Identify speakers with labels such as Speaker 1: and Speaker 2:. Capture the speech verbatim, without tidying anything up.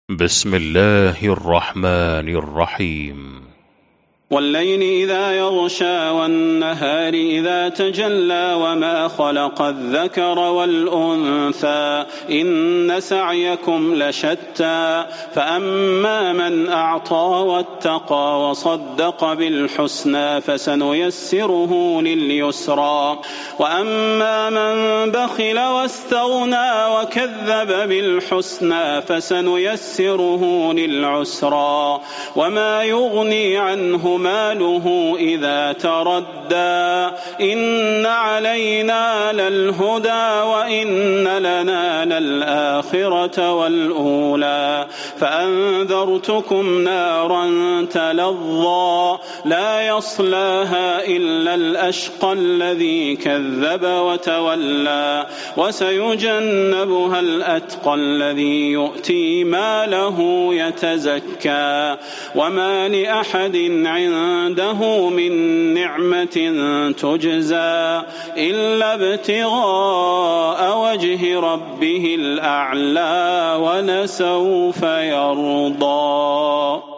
Speaker 1: بسم الله الرحمن الرحيم.
Speaker 2: والليل إذا يغشى والنهار إذا تجلى وما خلق الذكر والأنثى إن سعيكم لشتى فأما من أعطى واتقى وصدق بالحسنى فسنيسره لليسرى وأما من بخل واستغنى وكذب بالحسنى فسنيسره للعسرى وما يغني عنه ماله إذا تردى إن علينا للهدى وإن لنا للآخرة والأولى فأنذرتكم نارا تلظى لا يصلاها إلا الأشقى الذي كذب وتولى وسيجنبها الأتقى الذي يؤتي ماله يتزكى وما لأحد عنده من نعمة تجزى إلا ابتغاء وجه ربه الأعلى ولسوف يرضى.